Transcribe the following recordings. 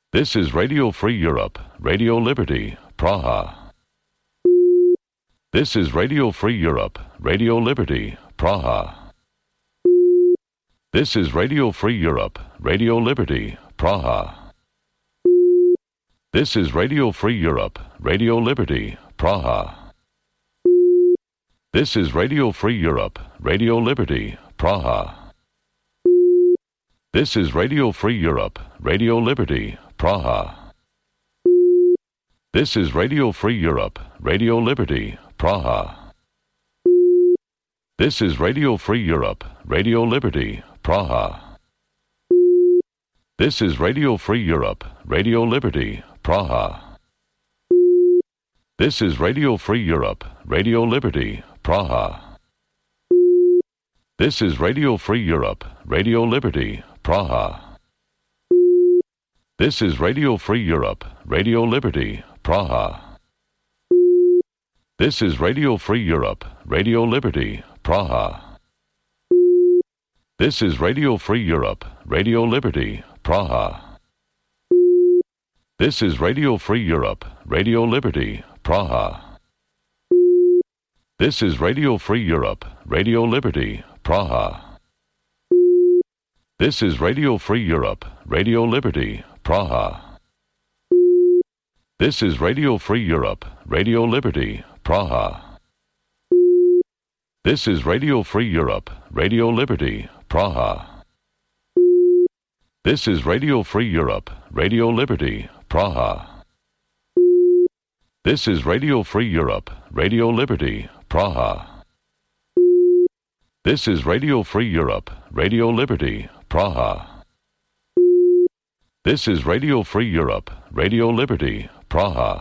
This is Radio Free Europe, Radio Liberty, Praha. This is Radio Free Europe, Radio Liberty, Praha. This is Radio Free Europe, Radio Liberty, Praha. This is Radio Free Europe, Radio Liberty, Praha. This is Radio Free Europe, Radio Liberty, Praha. This is Radio Free Europe, Radio Liberty, Praha. This is Radio Free Europe, Radio Liberty, Praha. This is Radio Free Europe, Radio Liberty, Praha. This is Radio Free Europe, Radio Liberty, Praha. This is Radio Free Europe, Radio Liberty, Praha. This is Radio Free Europe, Radio Liberty, Praha. This is Radio Free Europe, Radio Liberty, Praha. This is Radio Free Europe, Radio Liberty, Praha. This is Radio Free Europe, Radio Liberty, Praha. This is Radio Free Europe, Radio Liberty, Praha. This is Radio Free Europe, Radio Liberty, Praha. This is Radio Free Europe, Radio Liberty, Praha. This is Radio Free Europe, Radio Liberty, Praha. This is Radio Free Europe, Radio Liberty, Praha. This is Radio Free Europe, Radio Liberty, Praha. This is Radio Free Europe, Radio Liberty, Praha. This is Radio Free Europe, Radio Liberty, Praha. This is Radio Free Europe, Radio Liberty, Praha.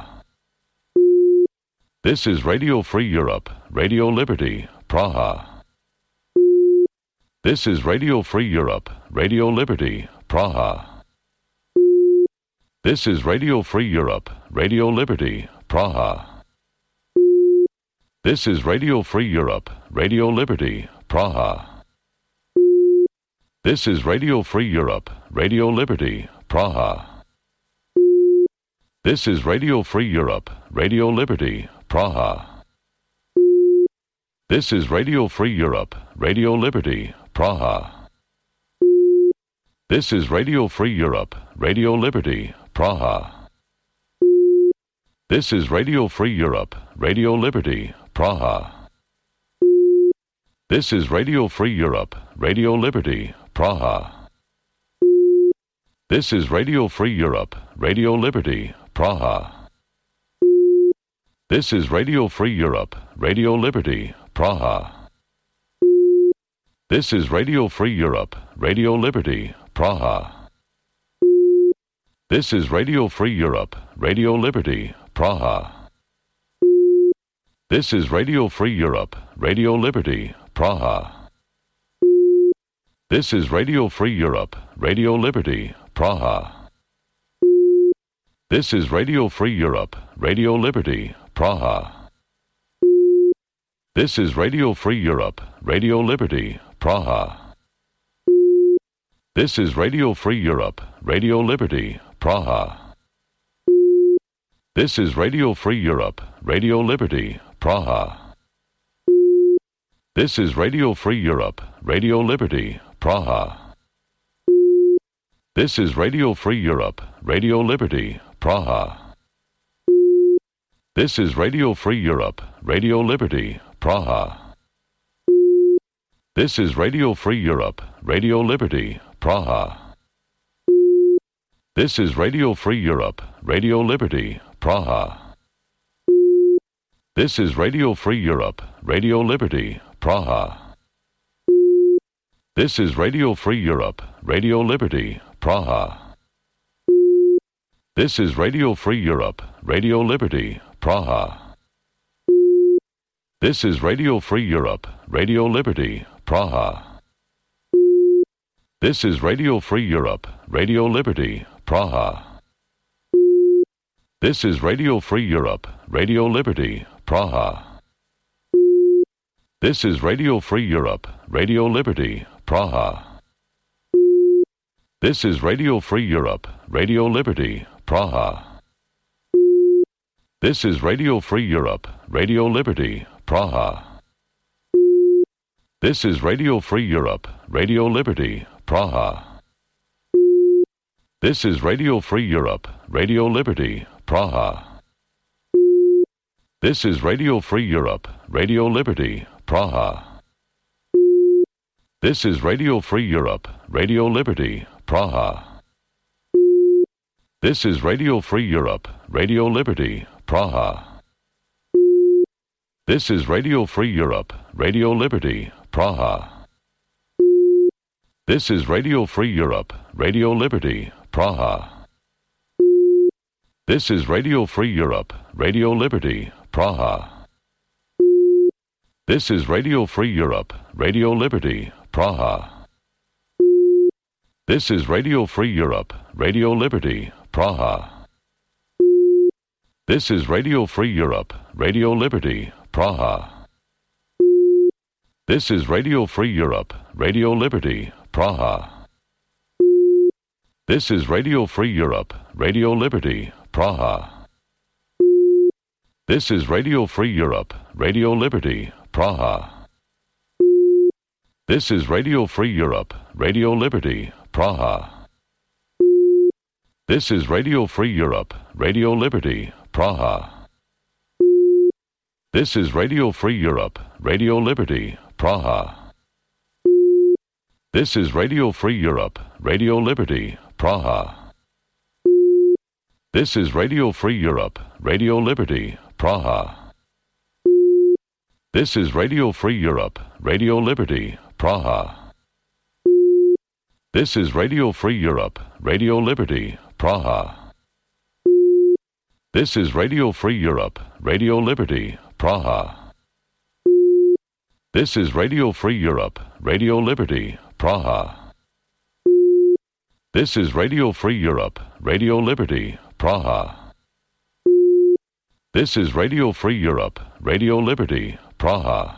This is Radio Free Europe, Radio Liberty, Praha. This is Radio Free Europe, Radio Liberty, Praha. This is Radio Free Europe, Radio Liberty, Praha. This is Radio Free Europe, Radio Liberty, Praha. This is Radio Free Europe, Radio Liberty, Praha. This is Radio Free Europe, Radio Liberty, Praha. This is Radio Free Europe, Radio Liberty, Praha. This is Radio Free Europe, Radio Liberty, Praha. This is Radio Free Europe, Radio Liberty, Praha. This is Radio Free Europe, Radio Liberty, Praha. This is Radio Free Europe, Radio Liberty, Praha. This is Radio Free Europe, Radio Liberty, Praha. This is Radio Free Europe, Radio Liberty, Praha. This is Radio Free Europe, Radio Liberty, Praha. This is Radio Free Europe, Radio Liberty, Praha. This is Radio Free Europe, Radio Liberty, Praha. This is Radio Free Europe, Radio Liberty, Praha. This is Radio Free Europe, Radio Liberty, Praha. This is Radio Free Europe, Radio Liberty, Praha. This is Radio Free Europe, Radio Liberty, Praha. This is Radio Free Europe, Radio Liberty, Praha. This is Radio Free Europe, Radio Liberty, Praha. This is Radio Free Europe, Radio Liberty, Praha. This is Radio Free Europe, Radio Liberty, Praha. This is Radio Free Europe, Radio Liberty, Praha. This is Radio Free Europe, Radio Liberty, Praha. This is Radio Free Europe, Radio Liberty, Praha. This is Radio Free Europe, Radio Liberty, Praha. This is Radio Free Europe, Radio Liberty, Praha. This is Radio Free Europe, Radio Liberty, Praha. This is Radio Free Europe, Radio Liberty, Praha. This is Radio Free Europe, Radio Liberty, Praha. This is Radio Free Europe, Radio Liberty, Praha. This is Radio Free Europe, Radio Liberty, Praha. This is Radio Free Europe, Radio Liberty, Praha. This is Radio Free Europe, Radio Liberty, Praha. This is Radio Free Europe, Radio Liberty, Praha. This is Radio Free Europe, Radio Liberty, Praha. This is Radio Free Europe, Radio Liberty, Praha. This is Radio Free Europe, Radio Liberty, Praha. This is Radio Free Europe, Radio Liberty, Praha. This is Radio Free Europe, Radio Liberty, Praha. This is Radio Free Europe, Radio Liberty, Praha. This is Radio Free Europe, Radio Liberty, Praha. This is Radio Free Europe, Radio Liberty, Praha. This is Radio Free Europe, Radio Liberty, Praha. This is Radio Free Europe, Radio Liberty, Praha. This is Radio Free Europe, Radio Liberty, Praha. This is Radio Free Europe, Radio Liberty, Praha. This is Radio Free Europe, Radio Liberty, Praha. This is Radio Free Europe, Radio Liberty, Praha. This is Radio Free Europe, Radio Liberty, Praha. This is Radio Free Europe, Radio Liberty, Praha. This is Radio Free Europe, Radio Liberty, Praha. This is Radio Free Europe, Radio Liberty, Praha. This is Radio Free Europe, Radio Liberty, Praha. This is Radio Free Europe, Radio Liberty, Praha. This is Radio Free Europe, Radio Liberty, Praha. This is Radio Free Europe, Radio Liberty, Praha.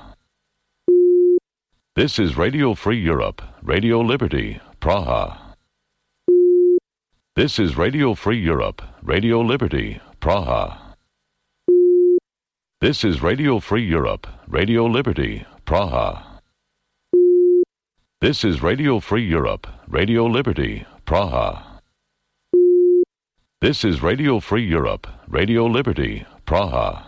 This is Radio Free Europe, Radio Liberty, Praha. This is Radio Free Europe, Radio Liberty, Praha. This is Radio Free Europe, Radio Liberty, Praha. This is Radio Free Europe, Radio Liberty, Praha. This is Radio Free Europe, Radio Liberty, Praha.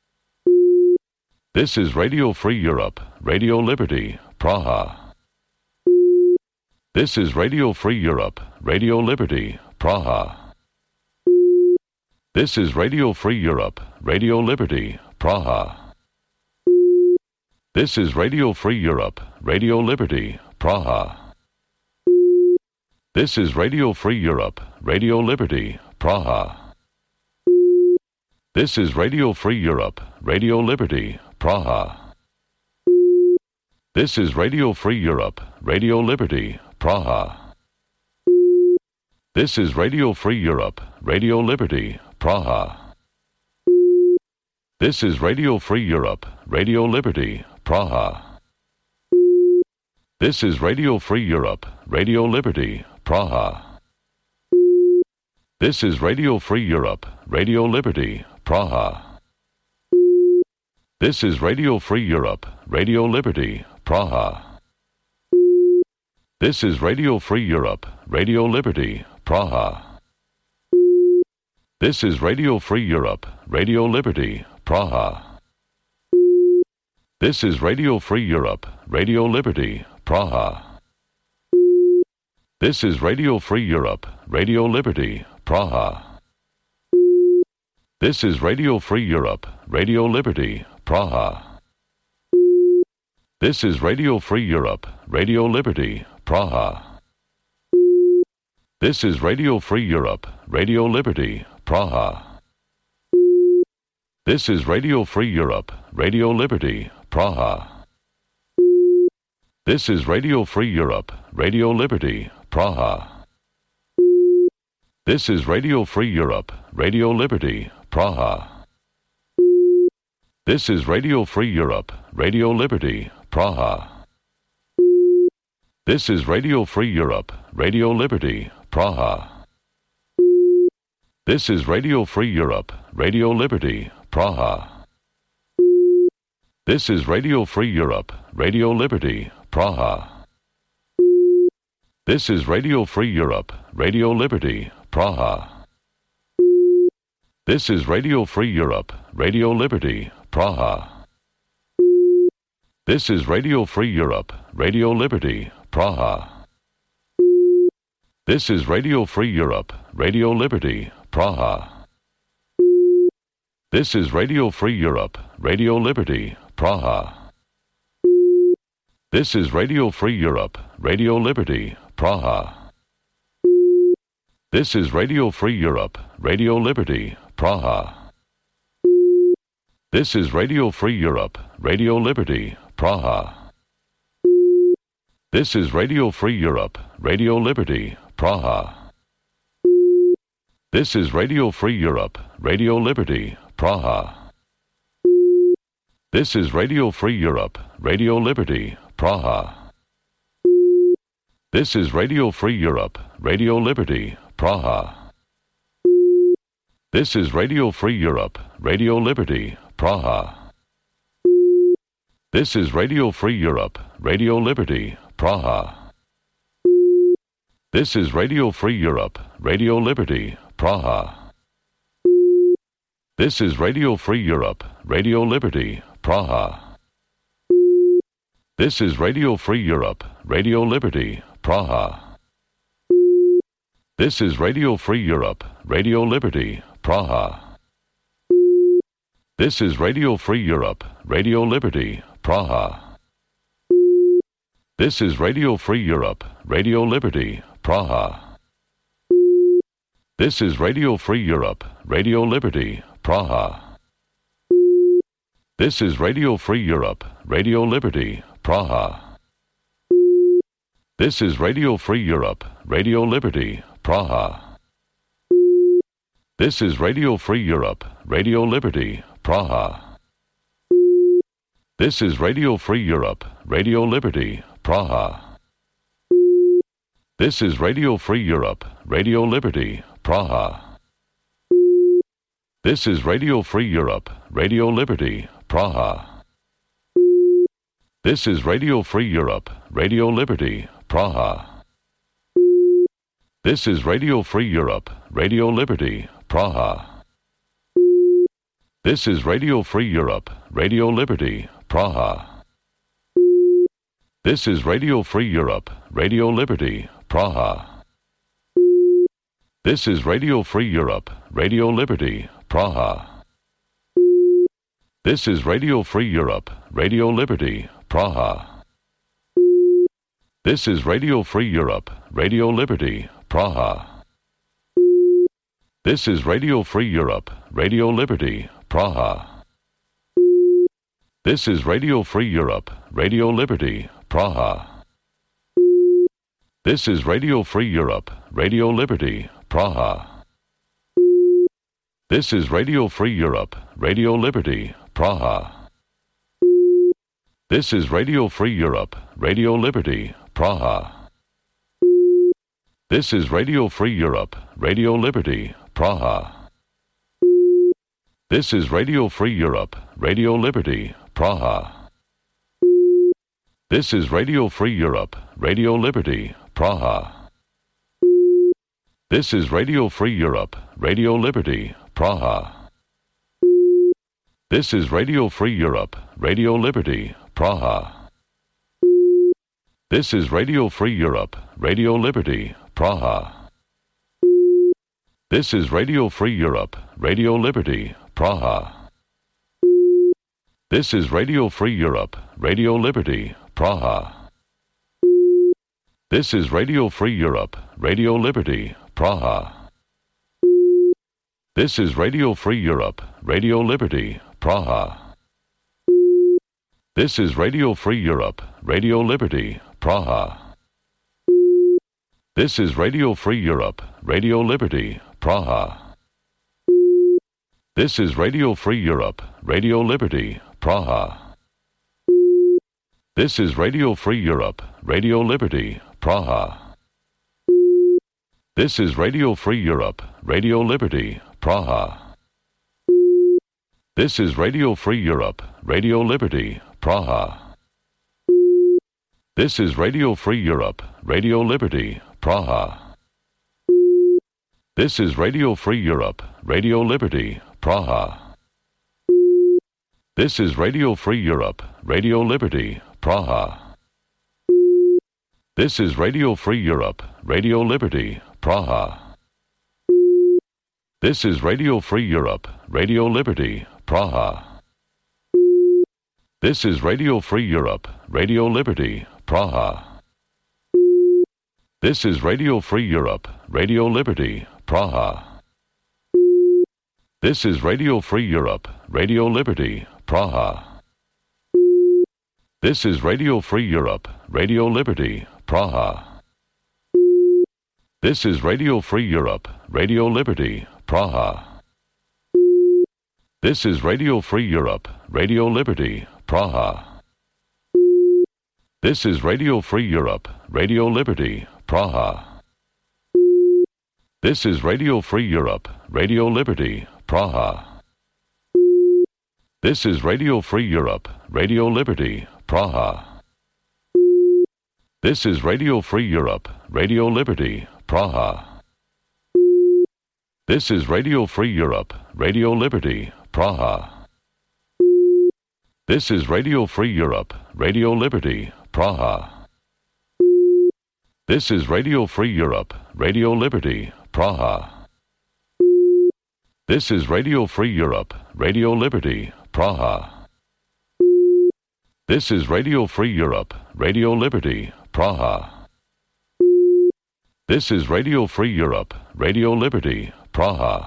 This is Radio Free Europe, Radio Liberty, Praha. This is Radio Free Europe, Radio Liberty, Praha. This is Radio Free Europe, Radio Liberty, Praha. This is Radio Free Europe, Radio Liberty, Praha. This is Radio Free Europe, Radio Liberty, Praha. This is Radio Free Europe, Radio Liberty, Praha. This is Radio Free Europe, Radio Liberty, Praha. This is Radio Free Europe, Radio Liberty, Praha. This is Radio Free Europe, Radio Liberty, Praha. This is Radio Free Europe, Radio Liberty, Praha. This is Radio Free Europe, Radio Liberty, Praha. This is Radio Free Europe, Radio Liberty, Praha. This is Radio Free Europe, Radio Liberty, Praha. This is Radio Free Europe, Radio Liberty, Praha. This is Radio Free Europe, Radio Liberty, Praha. This is Radio Free Europe, Radio Liberty, Praha. This is Radio Free Europe, Radio Liberty, Praha. This is Radio Free Europe, Radio Liberty, Praha. This is Radio Free Europe, Radio Liberty, Praha. This is Radio Free Europe, Radio Liberty, Praha. This is Radio Free Europe, Radio Liberty, Praha. This is Radio Free Europe, Radio Liberty, Praha. This is Radio Free Europe, Radio Liberty, Praha. This is Radio Free Europe, Radio Liberty, Praha. This is Radio Free Europe, Radio Liberty, Praha. This is Radio Free Europe, Radio Liberty, Praha. This is Radio Free Europe, Radio Liberty, Praha. This is Radio Free Europe, Radio Liberty, Praha. This is Radio Free Europe, Radio Liberty, Praha. This is Radio Free Europe, Radio Liberty, Praha. This is Radio Free Europe, Radio Liberty, Praha. This is Radio Free Europe, Radio Liberty, Praha. This is Radio Free Europe, Radio Liberty, Praha. This is Radio Free Europe, Radio Liberty, Praha. This is Radio Free Europe, Radio Liberty, Praha. This is Radio Free Europe, Radio Liberty, Praha. This is Radio Free Europe, Radio Liberty, Praha. This is Radio Free Europe, Radio Liberty, Praha. This is Radio Free Europe, Radio Liberty, Praha. This is Radio Free Europe, Radio Liberty, Praha. This is Radio Free Europe, Radio Liberty, Praha. This is Radio Free Europe, Radio Liberty, Praha. This is Radio Free Europe, Radio Liberty, Praha. This is Radio Free Europe, Radio Liberty, Praha. This is Radio Free Europe, Radio Liberty, Praha. This is Radio Free Europe, Radio Liberty, Praha. This is Radio Free Europe, Radio Liberty, Praha. This is Radio Free Europe, Radio Liberty, Praha. This is Radio Free Europe, Radio Liberty, Praha. This is Radio Free Europe, Radio Liberty, Praha. This is Radio Free Europe, Radio Liberty, Praha. This is Radio Free Europe, Radio Liberty, Praha. This is Radio Free Europe, Radio Liberty, Praha. This is Radio Free Europe, Radio Liberty, Praha. This is Radio Free Europe, Radio Liberty, Praha. This is Radio Free Europe, Radio Liberty, Praha. This is Radio Free Europe, Radio Liberty, Praha. This is Radio Free Europe, Radio Liberty, Praha. This is Radio Free Europe, Radio Liberty, Praha. This is Radio Free Europe, Radio Liberty, Praha. This is Radio Free Europe, Radio Liberty, Praha. This is Radio Free Europe, Radio Liberty, Praha. This is Radio Free Europe, Radio Liberty, Praha. This is Radio Free Europe, Radio Liberty, Praha. This is Radio Free Europe, Radio Liberty, Praha. This is Radio Free Europe, Radio Liberty, Praha. This is Radio Free Europe, Radio Liberty, Praha. This is Radio Free Europe, Radio Liberty, Praha. This is Radio Free Europe, Radio Liberty, Praha. This is Radio Free Europe, Radio Liberty, Praha. This is Radio Free Europe, Radio Liberty, Praha. This is Radio Free Europe, Radio Liberty, Praha. This is Radio Free Europe, Radio Liberty, Praha. This is Radio Free Europe, Radio Liberty, Praha. This is Radio Free Europe, Radio Liberty, Praha. This is Radio Free Europe, Radio Liberty, Praha. This is Radio Free Europe, Radio Liberty, Praha. This is Radio Free Europe, Radio Liberty, Praha. This is Radio Free Europe, Radio Liberty, Praha. This is Radio Free Europe, Radio Liberty, Praha. This is Radio Free Europe, Radio Liberty, Praha. This is Radio Free Europe, Radio Liberty, Praha. This is Radio Free Europe, Radio Liberty, Praha. This is Radio Free Europe, Radio Liberty, Praha. This is Radio Free Europe, Radio Liberty, Praha. This is Radio Free Europe, Radio Liberty, Praha. This is Radio Free Europe, Radio Liberty, Praha. This is Radio Free Europe, Radio Liberty, Praha. This is Radio Free Europe, Radio Liberty, Praha. This is Radio Free Europe, Radio Liberty, Praha. This is Radio Free Europe, Radio Liberty, Praha. This is Radio Free Europe, Radio Liberty, Praha. This is Radio Free Europe, Radio Liberty, Praha. This is Radio Free Europe, Radio Liberty, Praha. This is Radio Free Europe, Radio Liberty, Praha. This is Radio Free Europe, Radio Liberty, Praha. This is Radio Free Europe, Radio Liberty, Praha. This is Radio Free Europe, Radio Liberty, Praha. This is Radio Free Europe, Radio Liberty, Praha. This is Radio Free Europe, Radio Liberty, Praha. This is Radio Free Europe, Radio Liberty, Praha. This is Radio Free Europe, Radio Liberty, Praha.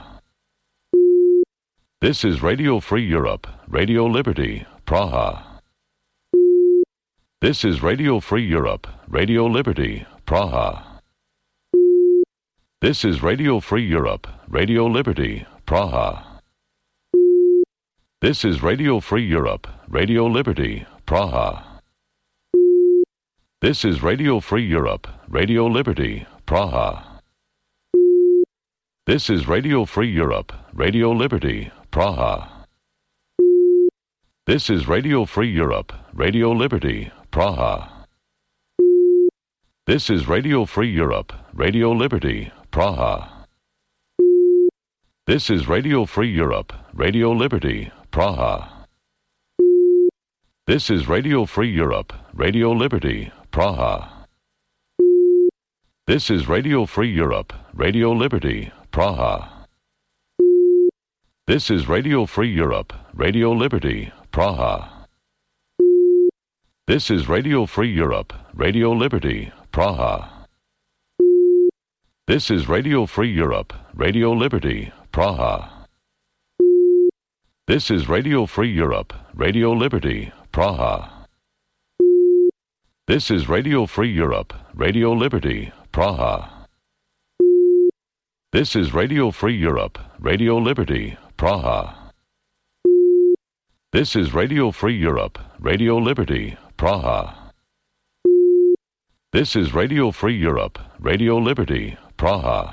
This is Radio Free Europe, Radio Liberty, Praha. This is Radio Free Europe, Radio Liberty, Praha. This is Radio Free Europe, Radio Liberty, Praha. This is Radio Free Europe, Radio Liberty, Praha. This is Radio Free Europe, Radio Liberty, Praha. This is Radio Free Europe, Radio Liberty, Praha. This is Radio Free Europe, Radio Liberty, Praha. This is Radio Free Europe, Radio Liberty, Praha. This is Radio Free Europe, Radio Liberty, Praha. This is Radio Free Europe, Radio Liberty, Praha. This is Radio Free Europe, Radio Liberty, Praha. This is Radio Free Europe, Radio Liberty, Praha. This is Radio Free Europe, Radio Liberty, Praha. This is Radio Free Europe, Radio Liberty, Praha. This is Radio Free Europe, Radio Liberty, Praha. This is Radio Free Europe, Radio Liberty, Praha. This is Radio Free Europe, Radio Liberty, Praha. This is Radio Free Europe, Radio Liberty, Praha. This is Radio Free Europe, Radio Liberty, Praha.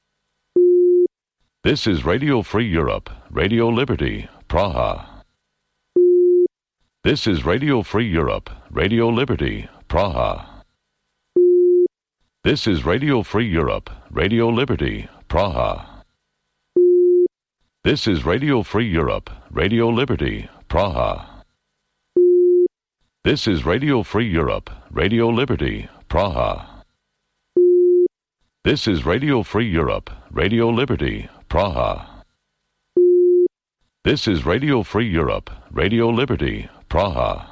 This is Radio Free Europe, Radio Liberty, Praha. This is Radio Free Europe, Radio Liberty, Praha. This is Radio Free Europe, Radio Liberty, Praha. This is Radio Free Europe, Radio Liberty, Praha. This is Radio Free Europe, Radio Liberty, Praha. This is Radio Free Europe, Radio Liberty, Praha. This is Radio Free Europe, Radio Liberty, Praha.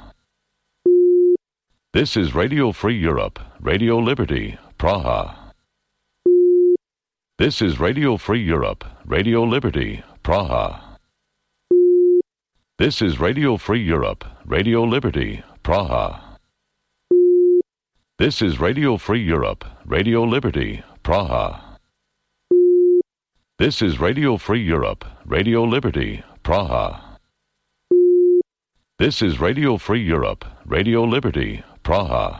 This is Radio Free Europe, Radio Liberty, Praha. This is Radio Free Europe, Radio Liberty, Praha. This is Radio Free Europe, Radio Liberty, Praha. This is Radio Free Europe, Radio Liberty, Praha. This is Radio Free Europe, Radio Liberty, Praha. This is Radio Free Europe, Radio Liberty, Praha.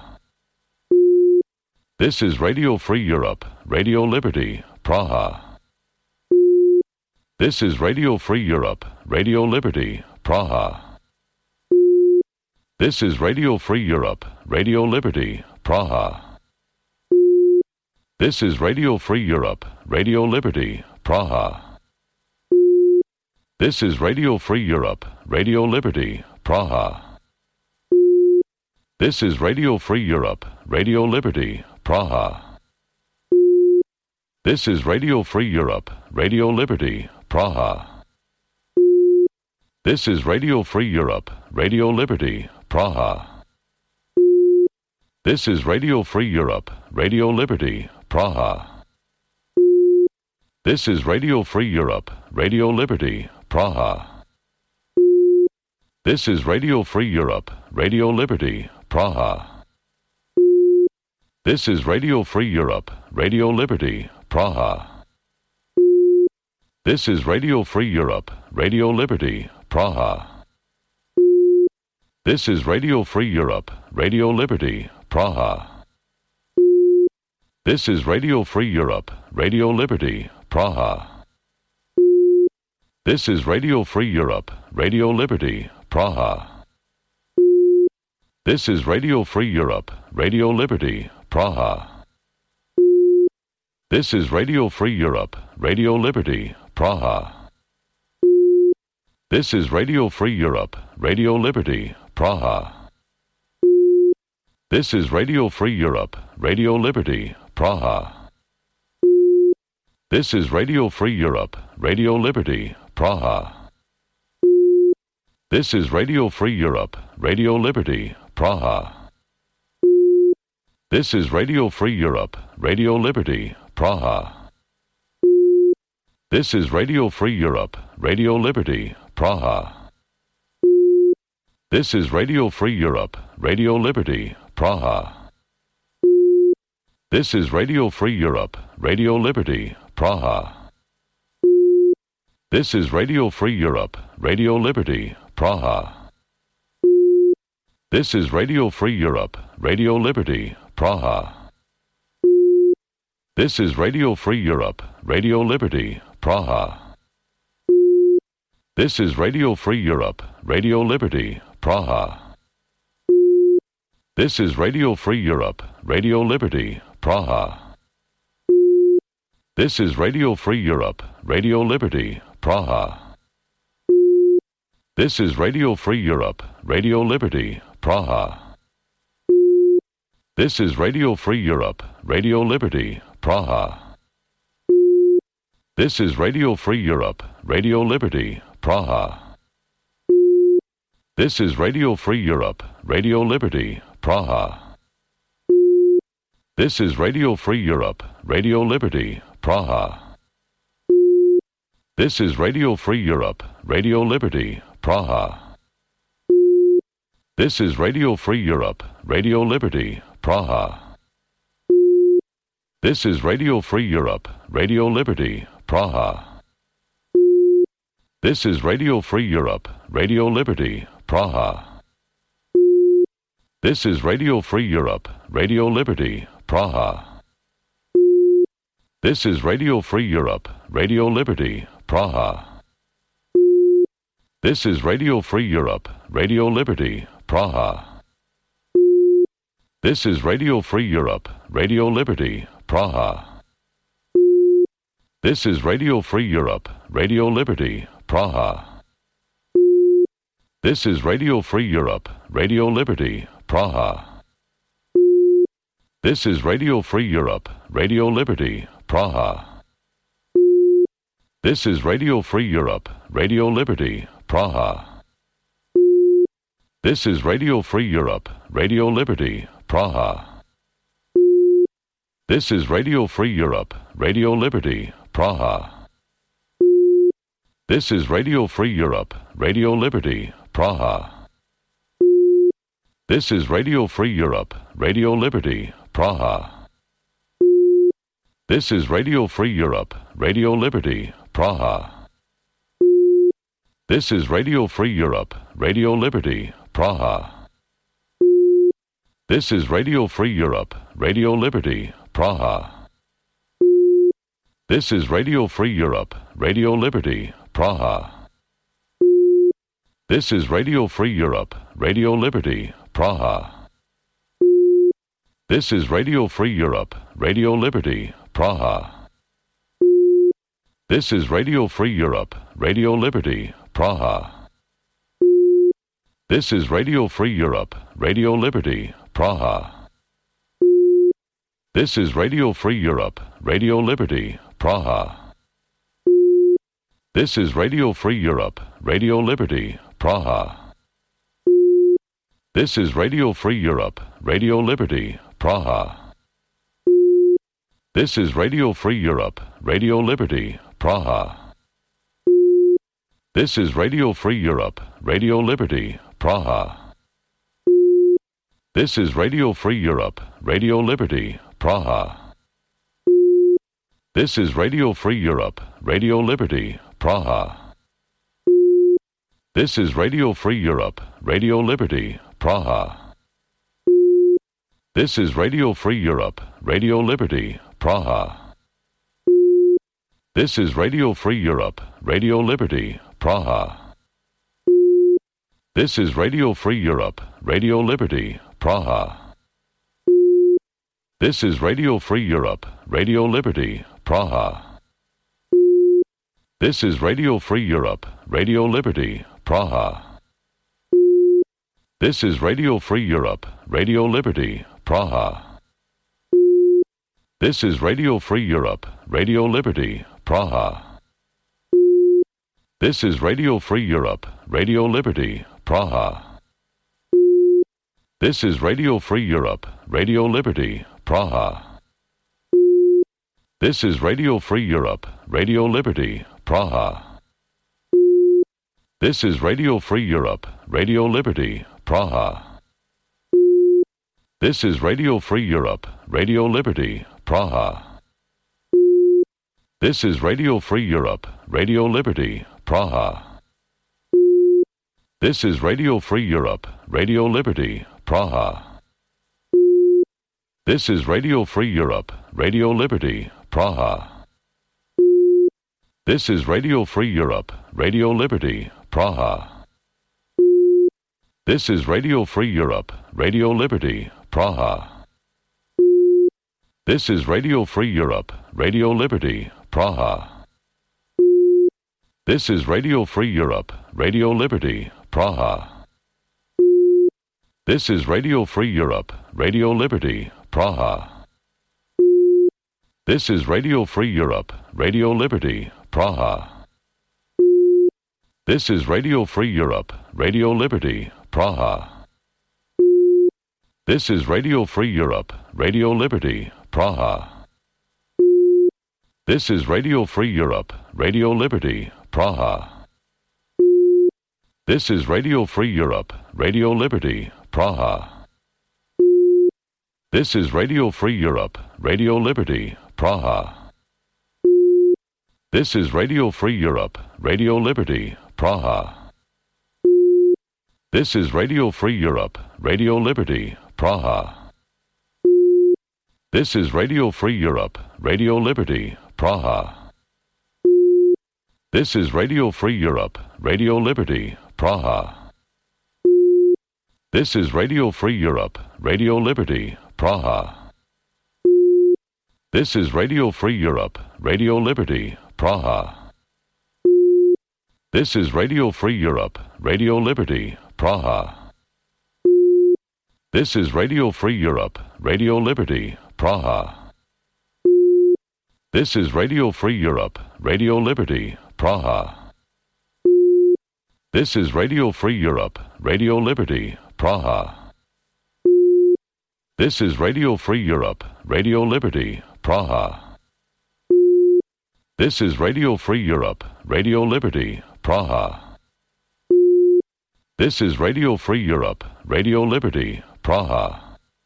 This is Radio Free Europe, Radio Liberty, Praha. This is Radio Free Europe, Radio Liberty, Praha. This is Radio Free Europe, Radio Liberty, Praha. This is Radio Free Europe, Radio Liberty, Praha. This is Radio Free Europe, Radio Liberty, Praha. This is Radio Free Europe, Radio Liberty, Praha. This is Radio Free Europe, Radio Liberty, Praha. This is Radio Free Europe, Radio Liberty, Praha. This is Radio Free Europe, Radio Liberty, Praha. This is Radio Free Europe, Radio Liberty, Praha. This is Radio Free Europe, Radio Liberty, Praha. This is Radio Free Europe, Radio Liberty, Praha. This is Radio Free Europe, Radio Liberty, Praha. This is Radio Free Europe, Radio Liberty, Praha. This is Radio Free Europe, Radio Liberty, Praha. This is Radio Free Europe, Radio Liberty, Praha. This is Radio Free Europe, Radio Liberty, Praha. This is Radio Free Europe, Radio Liberty, Praha. This is Radio Free Europe, Radio Liberty, Praha. This is Radio Free Europe, Radio Liberty, Praha. This is Radio Free Europe, Radio Liberty, Praha. This is Radio Free Europe, Radio Liberty, Praha. This is Radio Free Europe, Radio Liberty, Praha. This is Radio Free Europe, Radio Liberty, Praha. This is Radio Free Europe, Radio Liberty, Praha. This is Radio Free Europe, Radio Liberty, Praha. This is Radio Free Europe, Radio Liberty, Praha. This is Radio Free Europe, Radio Liberty, Praha. This is Radio Free Europe, Radio Liberty, Praha. This is Radio Free Europe, Radio Liberty, Praha. This is Radio Free Europe, Radio Liberty, Praha. This is Radio Free Europe, Radio Liberty, Praha. This is Radio Free Europe, Radio Liberty, Praha. This is Radio Free Europe, Radio Liberty, Praha. This is Radio Free Europe, Radio Liberty, Praha. This is Radio Free Europe, Radio Liberty, Praha. This is Radio Free Europe, Radio Liberty, Praha. This is Radio Free Europe, Radio Liberty, Praha. This is Radio Free Europe, Radio Liberty, Praha. This is Radio Free Europe, Radio Liberty, Praha. This is Radio Free Europe, Radio Liberty, Praha. This is Radio Free Europe, Radio Liberty, Praha. This is Radio Free Europe, Radio Liberty, Praha. This is Radio Free Europe, Radio Liberty, Praha. This is Radio Free Europe, Radio Liberty, Praha. This is Radio Free Europe, Radio Liberty, Praha. This is Radio Free Europe, Radio Liberty, Praha. This is Radio Free Europe, Radio Liberty, Praha. This is Radio Free Europe, Radio Liberty, Praha. This is Radio Free Europe, Radio Liberty, Praha. This is Radio Free Europe, Radio Liberty, Praha. This is Radio Free Europe, Radio Liberty, Praha. This is Radio Free Europe, Radio Liberty, Praha. This is Radio Free Europe, Radio Liberty, Praha. This is Radio Free Europe, Radio Liberty, Praha. This is Radio Free Europe, Radio Liberty, Praha. This is Radio Free Europe, Radio Liberty, Praha. This is Radio Free Europe, Radio Liberty, Praha. This is Radio Free Europe, Radio Liberty, Praha. This is Radio Free Europe, Radio Liberty, Praha. This is Radio Free Europe, Radio Liberty, Praha. This is Radio Free Europe, Radio Liberty, Praha. This is Radio Free Europe, Radio Liberty, Praha. This is Radio Free Europe, Radio Liberty, Praha. This is Radio Free Europe, Radio Liberty, Praha. This is Radio Free Europe, Radio Liberty, Praha. This is Radio Free Europe, Radio Liberty, Praha. This is Radio Free Europe, Radio Liberty, Praha. This is Radio Free Europe, Radio Liberty, Praha. This is Radio Free Europe, Radio Liberty, Praha. This is Radio Free Europe, Radio Liberty, Praha. This is Radio Free Europe, Radio Liberty, Praha. This is Radio Free Europe, Radio Liberty, Praha. This is Radio Free Europe, Radio Liberty, Praha. This is Radio Free Europe, Radio Liberty, Praha. This is Radio Free Europe, Radio Liberty, Praha. This is Radio Free Europe, Radio Liberty, Praha. This is Radio Free Europe, Radio Liberty, Praha. This is Radio Free Europe, Radio Liberty, Praha. This is Radio Free Europe, Radio Liberty, Praha. This is Radio Free Europe, Radio Liberty, Praha. This is Radio Free Europe, Radio Liberty, Praha. This is Radio Free Europe, Radio Liberty, Praha. This is Radio Free Europe, Radio Liberty, Praha. This is Radio Free Europe, Radio Liberty, Praha. This is Radio Free Europe, Radio Liberty, Praha. This is Radio Free Europe, Radio Liberty, Praha. This is Radio Free Europe, Radio Liberty, Praha. This is Radio Free Europe, Radio Liberty, Praha. This is Radio Free Europe, Radio Liberty, Praha. This is Radio Free Europe, Radio Liberty, Praha. This is Radio Free Europe, Radio Liberty, Praha. This is Radio Free Europe, Radio Liberty, Praha. This is Radio Free Europe, Radio Liberty, Praha. This is Radio Free Europe, Radio Liberty, Praha. This is Radio Free Europe, Radio Liberty, Praha. This is Radio Free Europe, Radio Liberty, Praha. This is Radio Free Europe, Radio Liberty, Praha. This is Radio Free Europe, Radio Liberty, Praha. This is Radio Free Europe, Radio Liberty, Praha. This is Radio Free Europe, Radio Liberty, Praha. This is Radio Free Europe, Radio Liberty, Praha. This is Radio Free Europe, Radio Liberty, Praha. This is Radio Free Europe, Radio Liberty, Praha. This is Radio Free Europe, Radio Liberty, Praha. This is Radio Free Europe, Radio Liberty, Praha. This is Radio Free Europe, Radio Liberty, Praha. This is Radio Free Europe, Radio Liberty, Praha.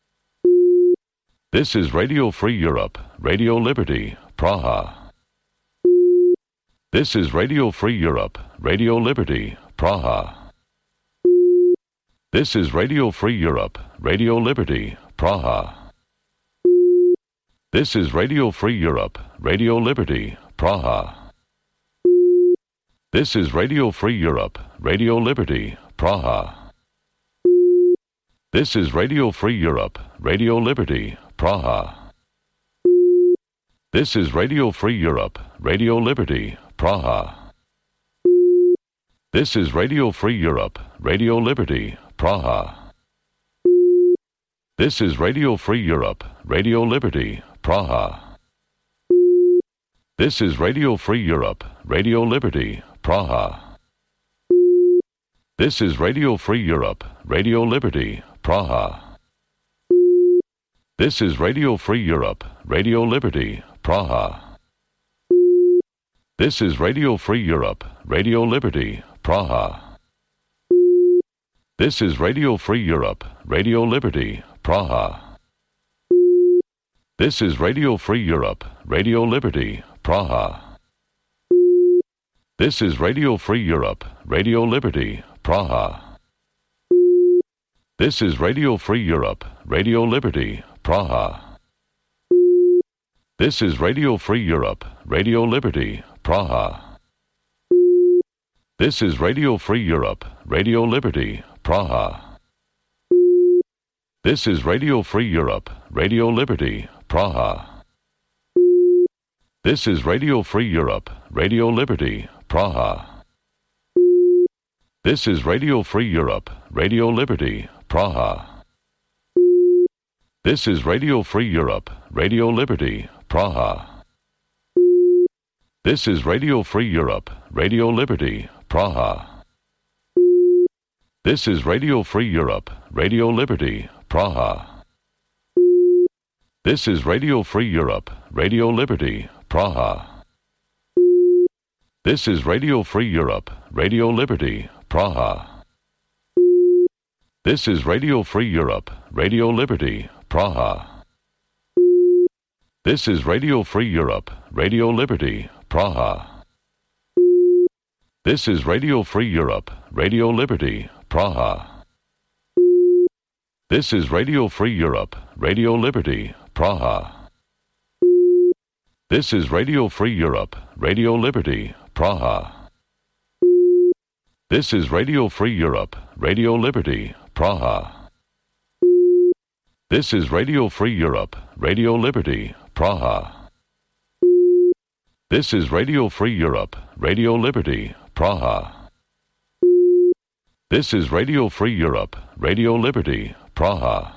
This is Radio Free Europe, Radio Liberty, Praha. This is Radio Free Europe, Radio Liberty, Praha. This is Radio Free Europe, Radio Liberty, Praha. This is Radio Free Europe, Radio Liberty, Praha. This is Radio Free Europe, Radio Liberty, Praha. This is Radio Free Europe, Radio Liberty, Praha. This is Radio Free Europe, Radio Liberty, Praha. This is Radio Free Europe, Radio Liberty, Praha. This is Radio Free Europe, Radio Liberty, Praha. This is Radio Free Europe, Radio Liberty, Praha. This is Radio Free Europe, Radio Liberty, Praha. This is Radio Free Europe, Radio Liberty, Praha. This is Radio Free Europe, Radio Liberty, Praha. This is Radio Free Europe, Radio Liberty, Praha. This is Radio Free Europe, Radio Liberty, Praha. This is Radio Free Europe, Radio Liberty, Praha. This is Radio Free Europe, Radio Liberty, Praha. This is Radio Free Europe, Radio Liberty, Praha. This is Radio Free Europe, Radio Liberty, Praha. This is Radio Free Europe, Radio Liberty, Praha. This is Radio Free Europe, Radio Liberty, Praha. This is Radio Free Europe, Radio Liberty, Praha. This is Radio Free Europe, Radio Liberty, Praha. This is Radio Free Europe, Radio Liberty, Praha. This is Radio Free Europe, Radio Liberty, Praha. This is Radio Free Europe, Radio Liberty, Praha. This is Radio Free Europe, Radio Liberty, Praha. This is Radio Free Europe, Radio Liberty, Praha. This is Radio Free Europe, Radio Liberty, Praha. This is Radio Free Europe, Radio Liberty, Praha. This is Radio Free Europe, Radio Liberty, Praha. This is Radio Free Europe, Radio Liberty, Praha. This is Radio Free Europe, Radio Liberty, Praha. This is Radio Free Europe, Radio Liberty, Praha. This is Radio Free Europe, Radio Liberty, Praha. This is Radio Free Europe, Radio Liberty, Praha.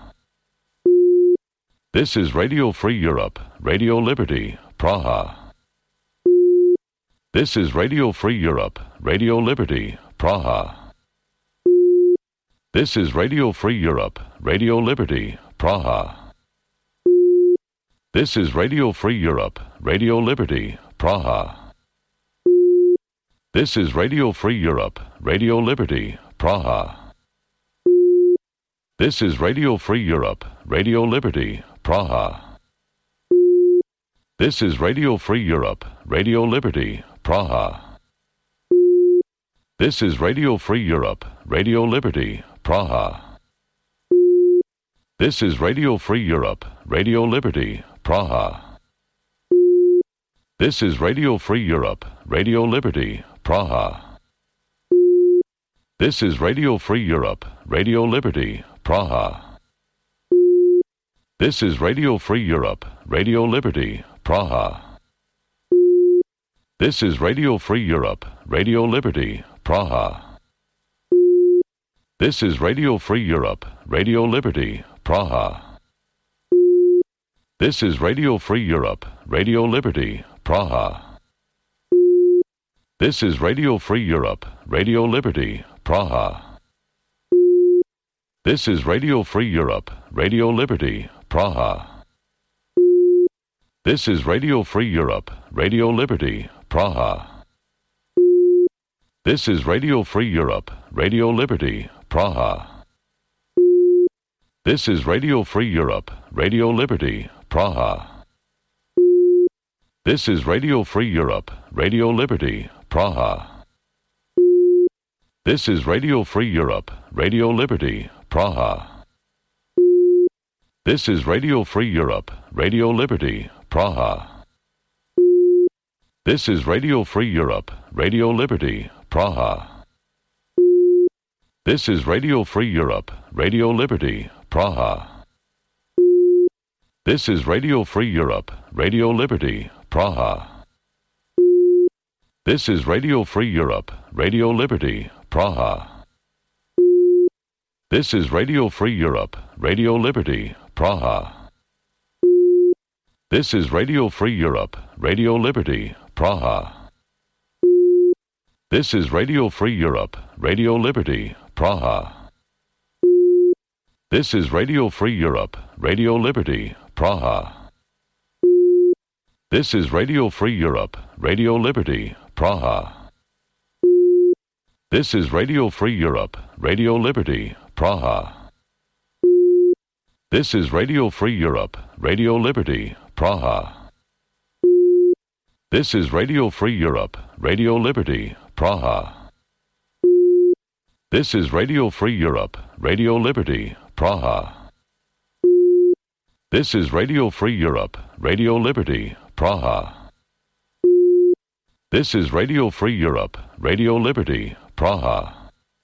This is Radio Free Europe, Radio Liberty, Praha. This is Radio Free Europe, Radio Liberty, Praha. This is Radio Free Europe, Radio Liberty, Praha. This is Radio Free Europe, Radio Liberty, Praha. This is Radio Free Europe, Radio Liberty, Praha. This is Radio Free Europe, Radio Liberty, Praha. This is Radio Free Europe, Radio Liberty, Praha. This is Radio Free Europe, Radio Liberty, Praha. This is Radio Free Europe, Radio Liberty, Praha. This is Radio Free Europe, Radio Liberty, Praha. This is Radio Free Europe, Radio Liberty, Praha. This is Radio Free Europe, Radio Liberty, Praha. This is Radio Free Europe, Radio Liberty, Praha. This is Radio Free Europe, Radio Liberty, Praha. This is Radio Free Europe, Radio Liberty, Praha. This is Radio Free Europe, Radio Liberty, Praha. This is Radio Free Europe, Radio Liberty, Praha. This is Radio Free Europe, Radio Liberty, Praha. This is Radio Free Europe, Radio Liberty, Praha. This is Radio Free Europe, Radio Liberty, Praha. This is Radio Free Europe, Radio Liberty, Praha. This is Radio Free Europe, Radio Liberty, Praha. This is Radio Free Europe, Radio Liberty, Praha. This is Radio Free Europe, Radio Liberty, Praha. This is Radio Free Europe, Radio Liberty, Praha. This is Radio Free Europe, Radio Liberty, Praha. This is Radio Free Europe, Radio Liberty, Praha. This is Radio Free Europe, Radio Liberty, Praha. This is Radio Free Europe, Radio Liberty, Praha. This is Radio Free Europe, Radio Liberty, Praha. This is Radio Free Europe, Radio Liberty, Praha. This is Radio Free Europe, Radio Liberty, Praha. This is Radio Free Europe, Radio Liberty, Praha. This is Radio Free Europe, Radio Liberty, Praha. This is Radio Free Europe, Radio Liberty, Praha. This is Radio Free Europe, Radio Liberty, Praha. This is Radio Free Europe, Radio Liberty, Praha. This is Radio Free Europe, Radio Liberty, Praha.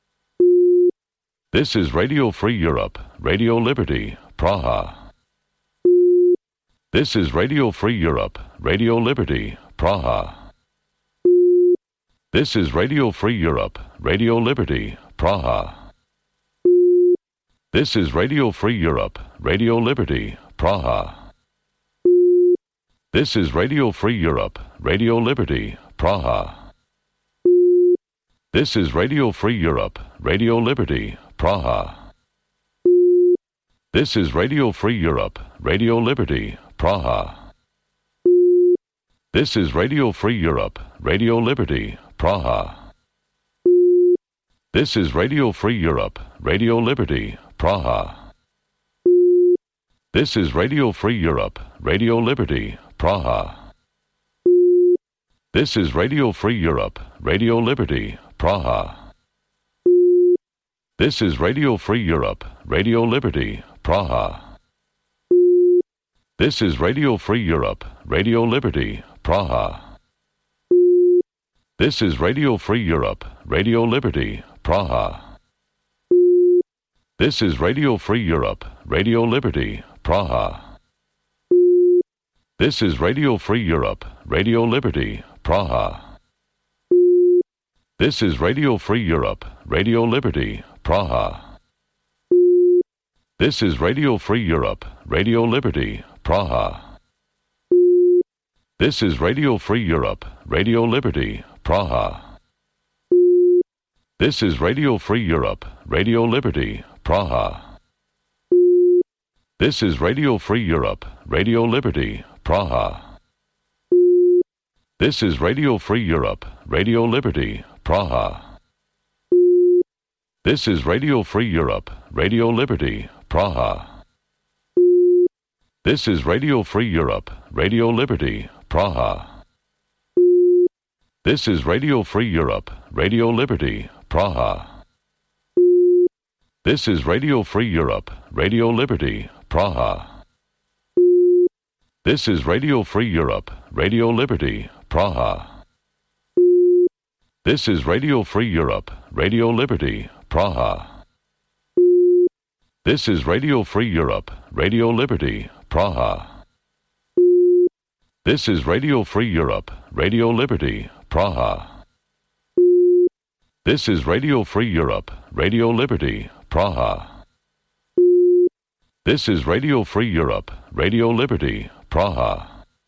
This is Radio Free Europe, Radio Liberty, Praha. This is Radio Free Europe, Radio Liberty, Praha. This is Radio Free Europe, Radio Liberty, Praha. This is Radio Free Europe, Radio Liberty, Praha. This is Radio Free Europe, Radio Liberty, Praha. This is Radio Free Europe, Radio Liberty, Praha. This is Radio Free Europe, Radio Liberty, Praha. This is Radio Free Europe, Radio Liberty, Praha. This is Radio Free Europe, Radio Liberty, Praha. This is Radio Free Europe, Radio Liberty, Praha. This is Radio Free Europe, Radio Liberty, Praha. This is Radio Free Europe, Radio Liberty, Praha. This is Radio Free Europe, Radio Liberty, Praha. This is Radio Free Europe, Radio Liberty, Praha. This is Radio Free Europe, Radio Liberty, Praha. This is Radio Free Europe, Radio Liberty, Praha. This is Radio Free Europe, Radio Liberty, Praha. This is Radio Free Europe, Radio Liberty, Praha. This is Radio Free Europe, Radio Liberty, Praha. This is Radio Free Europe, Radio Liberty, Praha. This is Radio Free Europe, Radio Liberty, Praha. This is Radio Free Europe, Radio Liberty, Praha. This is Radio Free Europe, Radio Liberty, Praha. This is Radio Free Europe, Radio Liberty, Praha. This is Radio Free Europe, Radio Liberty, Praha. This is Radio Free Europe, Radio Liberty, Praha. This is Radio Free Europe, Radio Liberty, Praha. This is Radio Free Europe, Radio Liberty, Praha. This is Radio Free Europe, Radio Liberty, Praha. This is Radio Free Europe, Radio Liberty, Praha. This is Radio Free Europe, Radio Liberty, Praha. This is Radio Free Europe, Radio Liberty, Praha.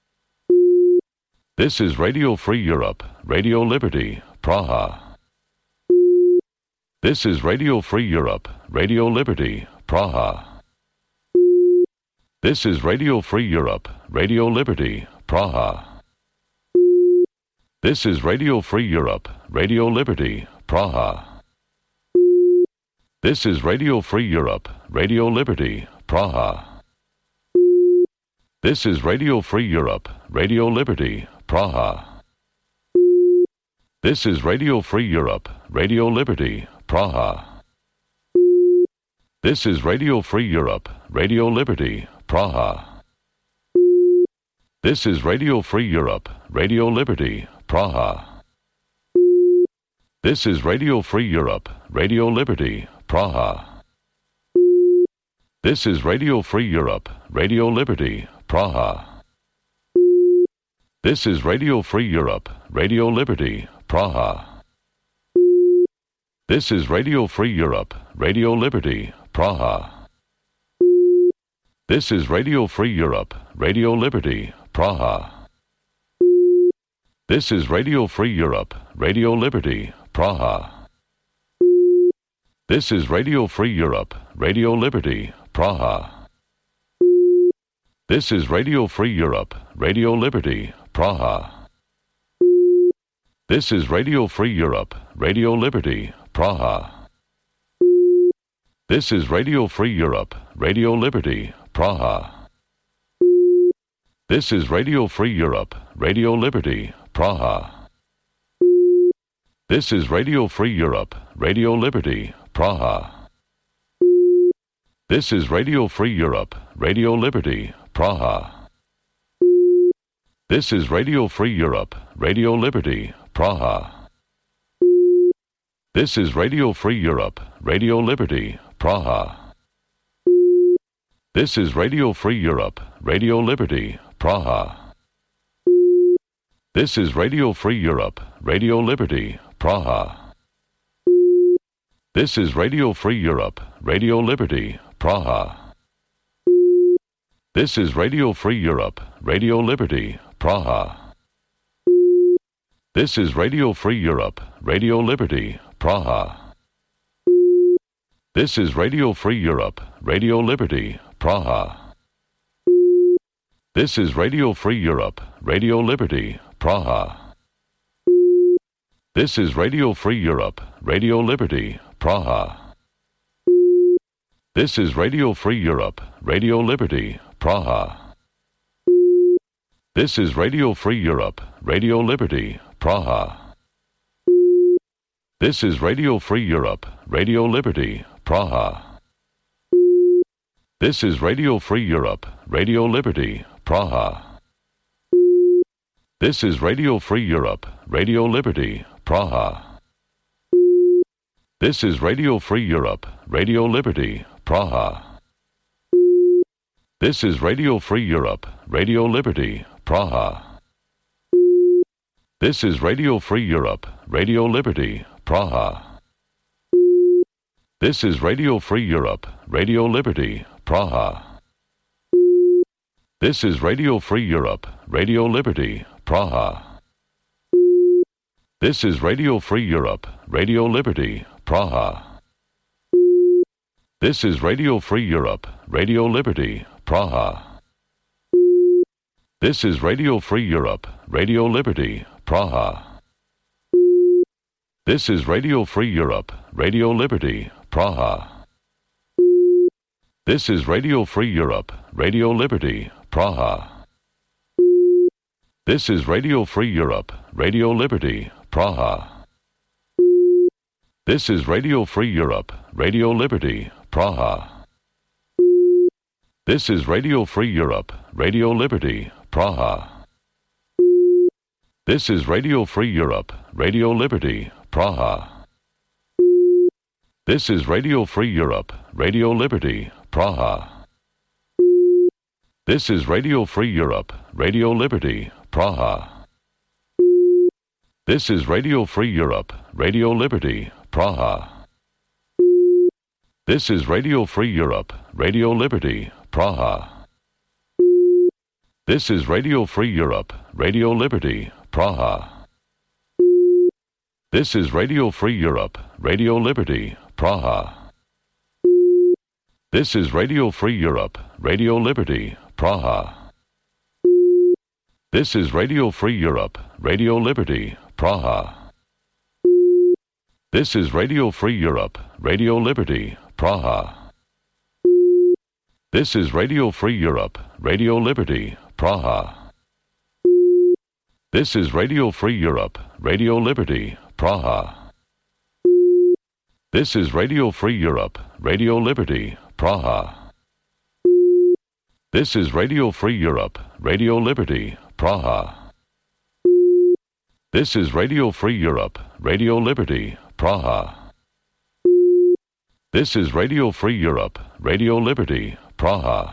This is Radio Free Europe, Radio Liberty, Praha. This is Radio Free Europe, Radio Liberty, Praha. This is Radio Free Europe, Radio Liberty, Praha. This is Radio Free Europe, Radio Liberty, Praha. This is Radio Free Europe, Radio Liberty, Praha. This is Radio Free Europe, Radio Liberty, Praha. This is Radio Free Europe, Radio Liberty, Praha. This is Radio Free Europe, Radio Liberty, Praha. This is Radio Free Europe, Radio Liberty, Praha. This is Radio Free Europe, Radio Liberty, Praha. This is Radio Free Europe, Radio Liberty, Praha. This is Radio Free Europe, Radio Liberty, Praha. This is Radio Free Europe, Radio Liberty, Praha. This is Radio Free Europe, Radio Liberty, Praha. This is Radio Free Europe, Radio Liberty, Praha. This is Radio Free Europe, Radio Liberty, Praha. This is Radio Free Europe, Radio Liberty, Praha. This is Radio Free Europe, Radio Liberty, Praha. This is Radio Free Europe, Radio Liberty, Praha. This is Radio Free Europe, Radio Liberty, Praha. This is Radio Free Europe, Radio Liberty, Praha. This is Radio Free Europe, Radio Liberty, Praha. This is Radio Free Europe, Radio Liberty, Praha. This is Radio Free Europe, Radio Liberty, Praha. This is Radio Free Europe, Radio Liberty, Praha. This is Radio Free Europe, Radio Liberty, Praha. This is Radio Free Europe, Radio Liberty, Praha. This is Radio Free Europe, Radio Liberty, Praha. This is Radio Free Europe, Radio Liberty, Praha. This is Radio Free Europe, Radio Liberty, Praha. This is Radio Free Europe, Radio Liberty, Praha. This is Radio Free Europe, Radio Liberty, Praha. This is Radio Free Europe, Radio Liberty, Praha. This is Radio Free Europe, Radio Liberty, Praha. This is Radio Free Europe, Radio Liberty, Praha. This is Radio Free Europe, Radio Liberty, Praha. This is Radio Free Europe, Radio Liberty, Praha. This is Radio Free Europe, Radio Liberty, Praha. This is Radio Free Europe, Radio Liberty, Praha. This is Radio Free Europe, Radio Liberty, Praha. This is Radio Free Europe, Radio Liberty, Praha. This is Radio Free Europe, Radio Liberty, Praha. This is Radio Free Europe, Radio Liberty, Praha. This is Radio Free Europe, Radio Liberty, Praha. This is Radio Free Europe, Radio Liberty, Praha. This is Radio Free Europe, Radio Liberty, Praha. This is Radio Free Europe, Radio Liberty, Praha. This is Radio Free Europe, Radio Liberty, Praha. This is Radio Free Europe, Radio Liberty, Praha. This is Radio Free Europe, Radio Liberty, Praha. This is Radio Free Europe, Radio Liberty, Praha. This is Radio Free Europe, Radio Liberty, Praha. This is Radio Free Europe, Radio Liberty, Praha. This is Radio Free Europe, Radio Liberty, Praha. This is Radio Free Europe, Radio Liberty, Praha. This is Radio Free Europe, Radio Liberty, Praha. This is Radio Free Europe, Radio Liberty, Praha. This is Radio Free Europe, Radio Liberty, Praha. This is Radio Free Europe, Radio Liberty, Praha. This is Radio Free Europe, Radio Liberty, Praha. This is Radio Free Europe, Radio Liberty, Praha. This is Radio Free Europe, Radio Liberty, Praha. This is Radio Free Europe, Radio Liberty, Praha. This is Radio Free Europe, Radio Liberty, Praha. This is Radio Free Europe, Radio Liberty, Praha. This is Radio Free Europe, Radio Liberty, Praha.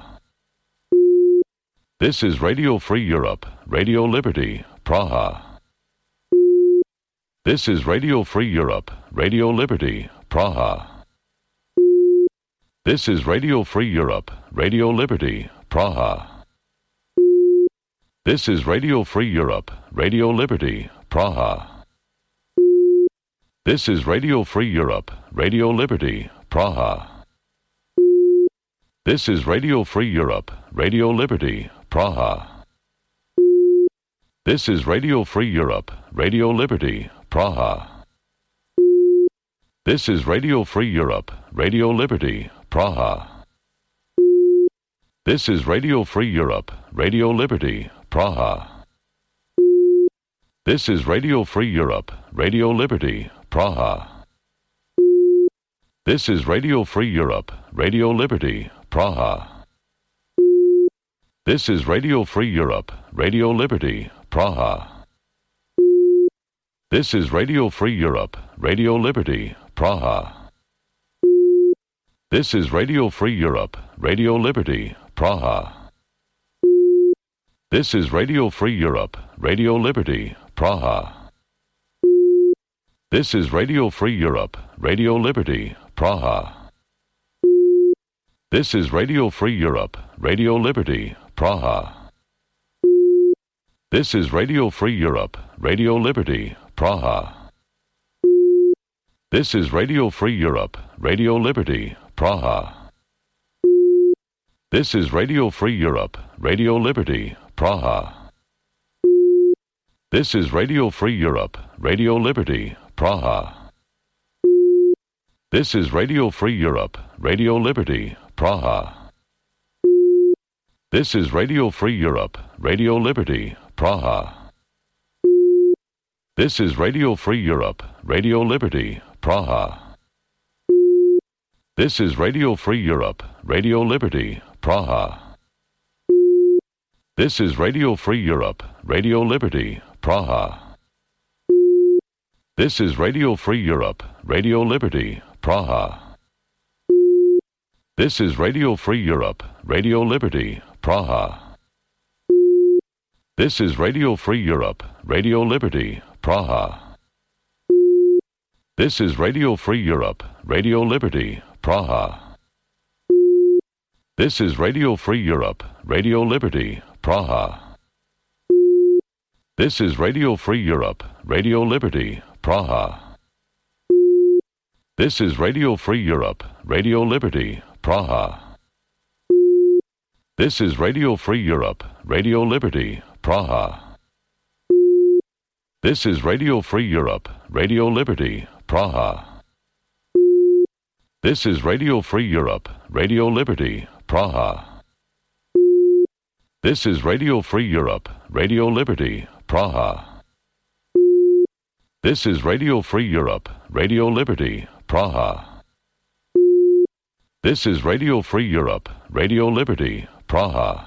This is Radio Free Europe, Radio Liberty, Praha. This is Radio Free Europe, Radio Liberty, Praha. This is Radio Free Europe, Radio Liberty, Praha. This is Radio Free Europe, Radio Liberty, Praha. This is Radio Free Europe, Radio Liberty, Praha. This is Radio Free Europe, Radio Liberty, Praha. This is Radio Free Europe, Radio Liberty, Praha. This is Radio Free Europe, Radio Liberty, Praha. This is Radio Free Europe, Radio Liberty, Praha. This is Radio Free Europe, Radio Liberty, Praha. This is Radio Free Europe, Radio Liberty, Praha. This is Radio Free Europe, Radio Liberty, Praha. This is Radio Free Europe, Radio Liberty, Praha. This is Radio Free Europe, Radio Liberty, Praha. This is Radio Free Europe, Radio Liberty, Praha. This is Radio Free Europe, Radio Liberty, Praha. This is Radio Free Europe, Radio Liberty, Praha. This is Radio Free Europe, Radio Liberty, Praha. This is Radio Free Europe, Radio Liberty, Praha. This is Radio Free Europe, Radio Liberty, Praha. This is Radio Free Europe, Radio Liberty, Praha. This is Radio Free Europe, Radio Liberty, Praha. This is Radio Free Europe, Radio Liberty, Praha. This is Radio Free Europe, Radio Liberty, Praha. This is Radio Free Europe, Radio Liberty, Praha. This is Radio Free Europe, Radio Liberty, Praha. This is Radio Free Europe, Radio Liberty, Praha. This is Radio Free Europe, Radio Liberty, Praha. This is Radio Free Europe, Radio Liberty, Praha. This is Radio Free Europe, Radio Liberty, Praha. This is Radio Free Europe, Radio Liberty, Praha. This is Radio Free Europe, Radio Liberty, Praha. This is Radio Free Europe, Radio Liberty, Praha. This is Radio Free Europe, Radio Liberty, Praha. This is Radio Free Europe, Radio Liberty, Praha. This is Radio Free Europe, Radio Liberty, Praha. This is Radio Free Europe, Radio Liberty, Praha. This is Radio Free Europe, Radio Liberty, Praha. This is Radio Free Europe, Radio Liberty, Praha.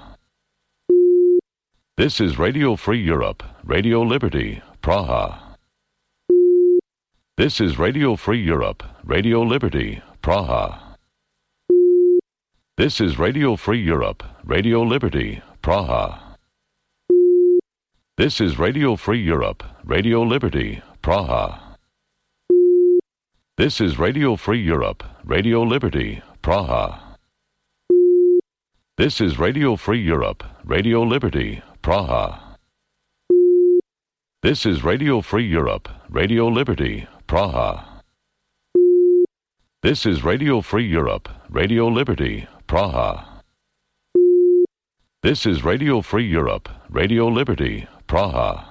This is Radio Free Europe, Radio Liberty, Praha. This is Radio Free Europe, Radio Liberty, Praha. This is Radio Free Europe, Radio Liberty, Praha. This is Radio Free Europe, Radio Liberty, Praha. This is Radio Free Europe, Radio Liberty, Praha. This is Radio Free Europe, Radio Liberty, Praha. This is Radio Free Europe, Radio Liberty, Praha. This is Radio Free Europe, Radio Liberty, Praha. This is Radio Free Europe, Radio Liberty, Praha.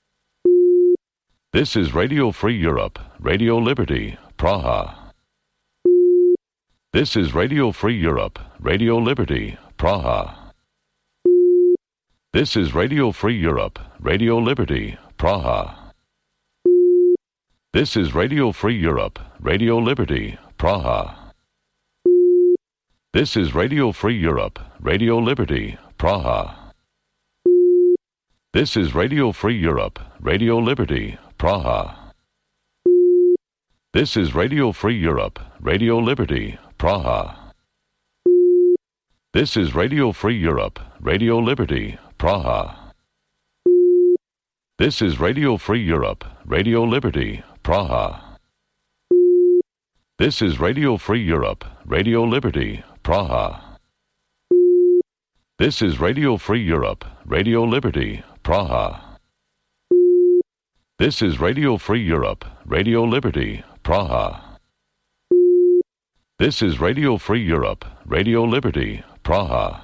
This is Radio Free Europe, Radio Liberty, Praha. This is Radio Free Europe, Radio Liberty, Praha. This is Radio Free Europe, Radio Liberty, Praha. This is Radio Free Europe, Radio Liberty, Praha. This is Radio Free Europe, Radio Liberty, Praha. This is Radio Free Europe, Radio Liberty, Praha. This is Radio Free Europe, Radio Liberty, Praha. This is Radio Free Europe, Radio Liberty, Praha. This is Radio Free Europe, Radio Liberty, Praha. This is Radio Free Europe, Radio Liberty, Praha. This is Radio Free Europe, Radio Liberty, Praha. This is Radio Free Europe, Radio Liberty, Praha. This is Radio Free Europe, Radio Liberty, Praha.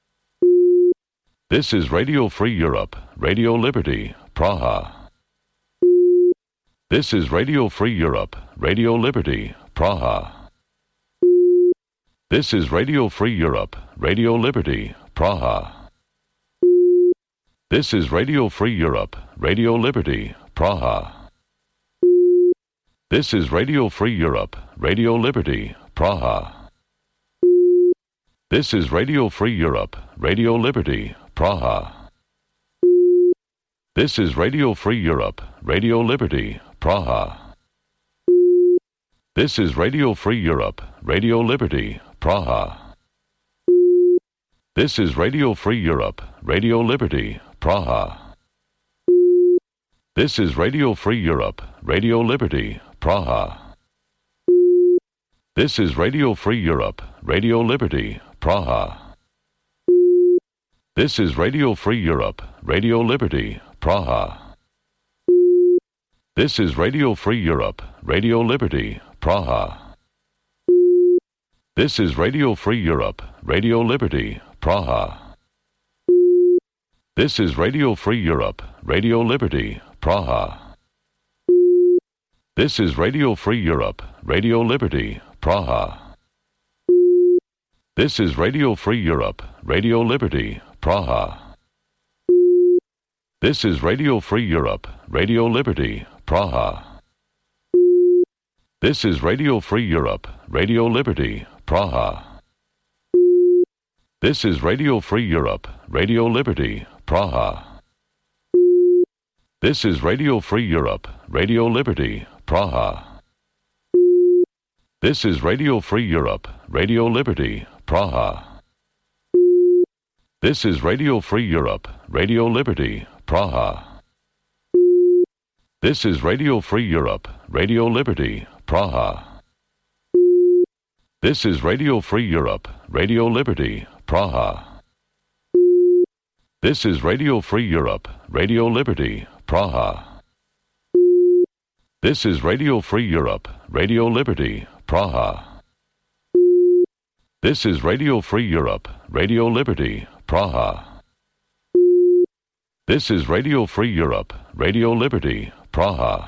This is Radio Free Europe, Radio Liberty, Praha. This is Radio Free Europe, Radio Liberty, Praha. This is Radio Free Europe, Radio Liberty, Praha. This is Radio Free Europe, Radio Liberty, Praha. This is Radio Free Europe, Radio Liberty, Praha. This is Radio Free Europe, Radio Liberty, Praha. This is Radio Free Europe, Radio Liberty, Praha. This is Radio Free Europe, Radio Liberty, Praha. This is Radio Free Europe, Radio Liberty, Praha. This is Radio Free Europe, Radio Liberty, Praha. This is Radio Free Europe, Radio Liberty, Praha. This is Radio Free Europe, Radio Liberty, Praha. This is Radio Free Europe, Radio Liberty, Praha. This is Radio Free Europe, Radio Liberty, Praha. This is Radio Free Europe, Radio Liberty, Praha. This is Radio Free Europe, Radio Liberty, Praha. This is Radio Free Europe, Radio Liberty, Praha. This is Radio Free Europe, Radio Liberty, Praha. This is Radio Free Europe, Radio Liberty, Praha. This is Radio Free Europe, Radio Liberty, Praha. This is Radio Free Europe, Radio Liberty, Praha. This is Radio Free Europe, Radio Liberty, Praha. This is Radio Free Europe, Radio Liberty, Praha. This is Radio Free Europe, Radio Liberty, Praha. This is Radio Free Europe, Radio Liberty, Praha. This is Radio Free Europe, Radio Liberty, Praha. This is Radio Free Europe, Radio Liberty, Praha. This is Radio Free Europe, Radio Liberty, Praha. This is Radio Free Europe, Radio Liberty, Praha.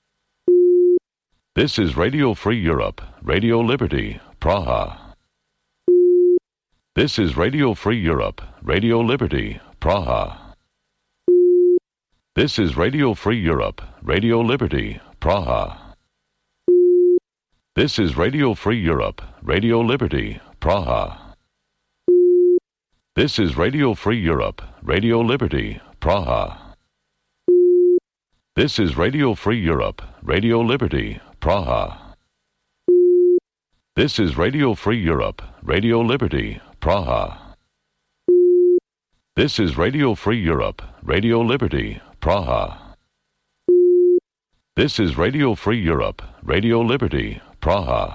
This is Radio Free Europe, Radio Liberty, Praha. This is Radio Free Europe, Radio Liberty, Praha. This is Radio Free Europe, Radio Liberty, Praha. This is Radio Free Europe, Radio Liberty, Praha. This is Radio Free Europe, Radio Liberty, Praha. This is Radio Free Europe, Radio Liberty, Praha. This is Radio Free Europe, Radio Liberty, Praha. This is Radio Free Europe, Radio Liberty, Praha. This is Radio Free Europe, Radio Liberty, Praha.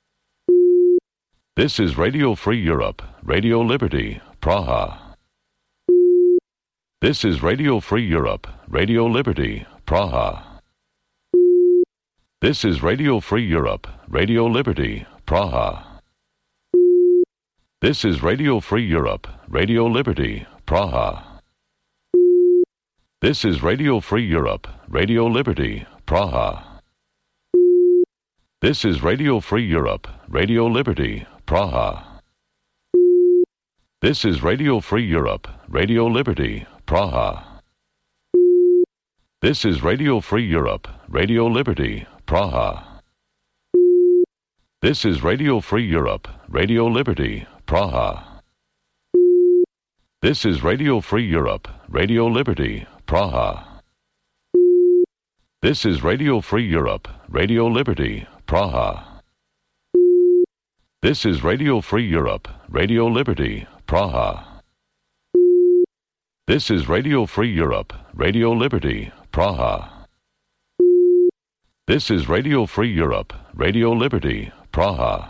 This is Radio Free Europe, Radio Liberty, Praha. This is Radio Free Europe, Radio Liberty, Praha. This is Radio Free Europe, Radio Liberty, Praha. This is Radio Free Europe, Radio Liberty, Praha. This is Radio Free Europe, Radio Liberty, Praha. This is Radio Free Europe, Radio Liberty, Praha. This is Radio Free Europe, Radio Liberty, Praha. This is Radio Free Europe, Radio Liberty, Praha. This is Radio Free Europe, Radio Liberty, Praha. This is Radio Free Europe, Radio Liberty, Praha. This is Radio Free Europe, Radio Liberty, Praha. This is Radio Free Europe, Radio Liberty, Praha. This is Radio Free Europe, Radio Liberty, Praha. This is Radio Free Europe, Radio Liberty, Praha.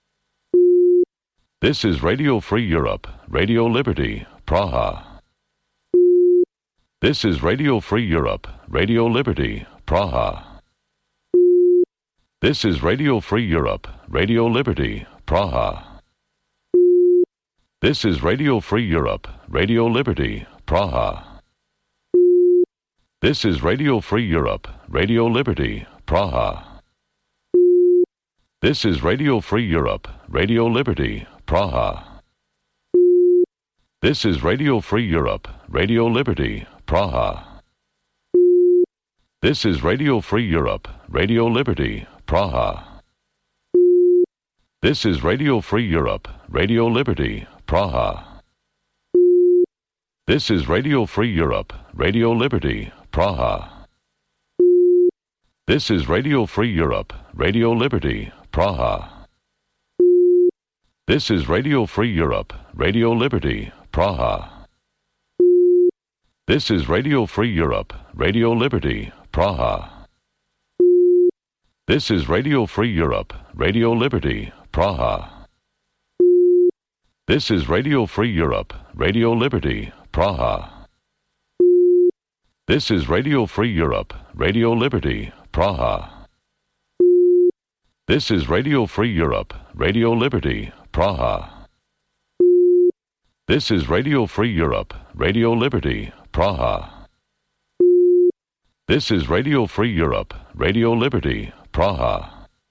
This is Radio Free Europe, Radio Liberty, Praha. This is Radio Free Europe, Radio Liberty, Praha. This is Radio Free Europe, Radio Liberty, Praha. This is Radio Free Europe, Radio Liberty, Praha. This is Radio Free Europe, Radio Liberty, Praha. This is Radio Free Europe, Radio Liberty, Praha. This is Radio Free Europe, Radio Liberty, Praha. This is Radio Free Europe, Radio Liberty, Praha. This is Radio Free Europe, Radio Liberty, Praha. This is Radio Free Europe, Radio Liberty, Praha. This is Radio Free Europe, Radio Liberty, Praha. This is Radio Free Europe, Radio Liberty, Praha. This is Radio Free Europe, Radio Liberty, Praha. This is Radio Free Europe, Radio Liberty, Praha. This is Radio Free Europe, Radio Liberty, Praha. This is Radio Free Europe, Radio Liberty, Praha. This is Radio Free Europe, Radio Liberty, Praha. This is Radio Free Europe, Radio Liberty, Praha. This is Radio Free Europe, Radio Liberty, Praha.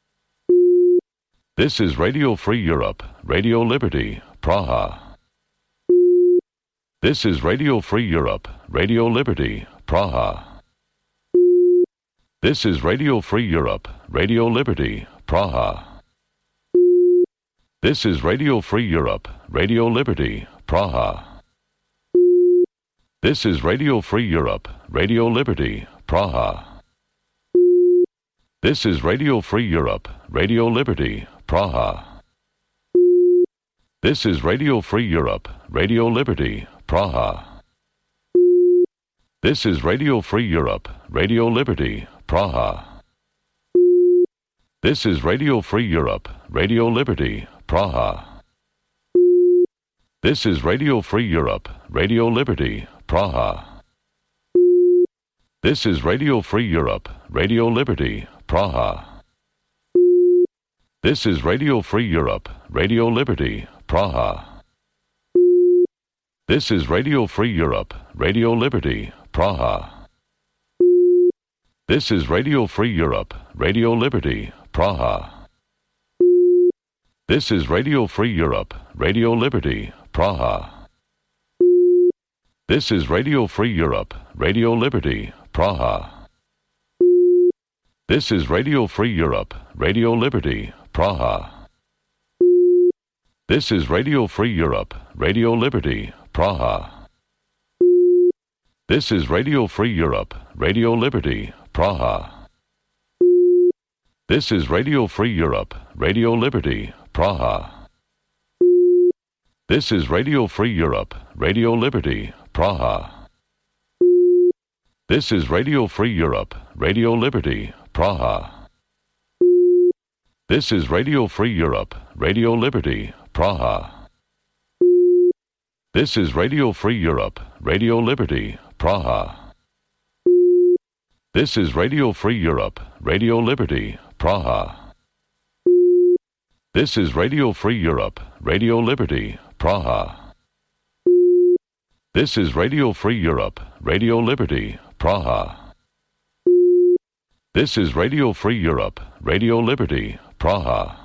This is Radio Free Europe, Radio Liberty, Praha. This is Radio Free Europe, Radio Liberty, Praha. This is Radio Free Europe, Radio Liberty, Praha. This is Radio Free Europe, Radio Liberty, Praha. This is Radio Free Europe, Radio Liberty, Praha. This is Radio Free Europe, Radio Liberty, Praha. This is Radio Free Europe, Radio Liberty, Praha. This is Radio Free Europe, Radio Liberty, Praha. This is Radio Free Europe, Radio Liberty, Praha. This is Radio Free Europe, Radio Liberty, Praha. This is Radio Free Europe, Radio Liberty, Praha. This is Radio Free Europe, Radio Liberty, Praha. This is Radio Free Europe, Radio Liberty, Praha. This is Radio Free Europe, Radio Liberty, Praha. This is Radio Free Europe, Radio Liberty, Praha. This is Radio Free Europe, Radio Liberty, Praha. This is Radio Free Europe, Radio Liberty, Praha. This is Radio Free Europe, Radio Liberty, Praha. This is Radio Free Europe, Radio Liberty, Praha. This is Radio Free Europe, Radio Liberty, Praha. This is Radio Free Europe, Radio Liberty, Praha. This is Radio Free Europe, Radio Liberty, Praha. This is Radio Free Europe, Radio Liberty, Praha. This is Radio Free Europe, Radio Liberty, Praha. This is Radio Free Europe, Radio Liberty, Praha. This is Radio Free Europe, Radio Liberty, Praha. This is Radio Free Europe, Radio Liberty, Praha. This is Radio Free Europe, Radio Liberty, Praha.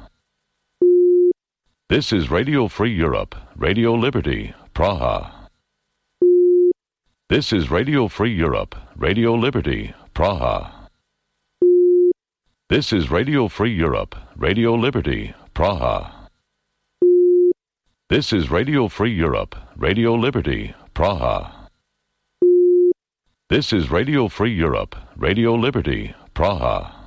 This is Radio Free Europe, Radio Liberty, Praha. This is Radio Free Europe, Radio Liberty, Praha. This is Radio Free Europe, Radio Liberty, Praha. This is Radio Free Europe, Radio Liberty, Praha. This is Radio Free Europe, Radio Liberty, Praha.